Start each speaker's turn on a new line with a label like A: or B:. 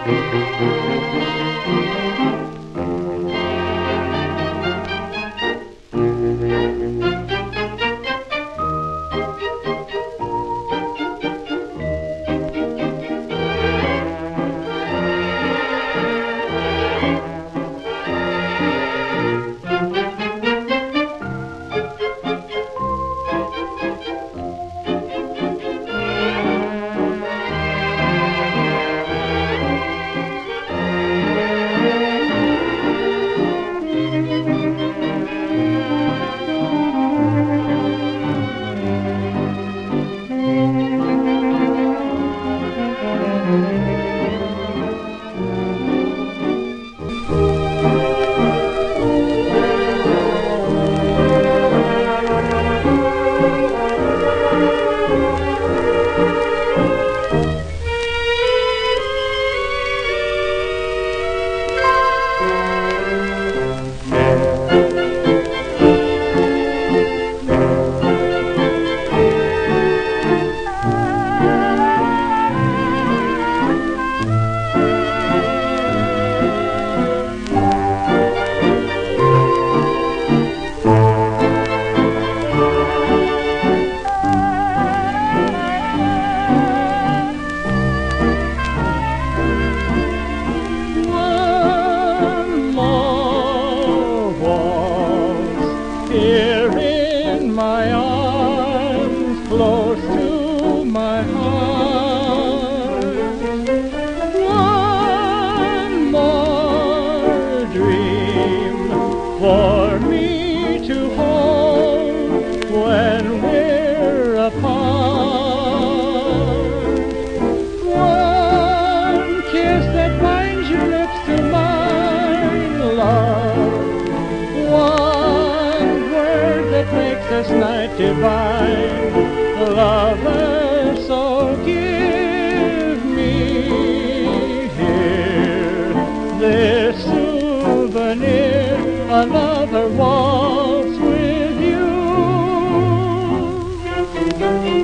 A: Here in my arms, close to my heart. One more dream for me to hold when we're apart. One kiss that binds your lips to mine, love. That makes us night divine, lover, so give me here this souvenir, another waltz with you.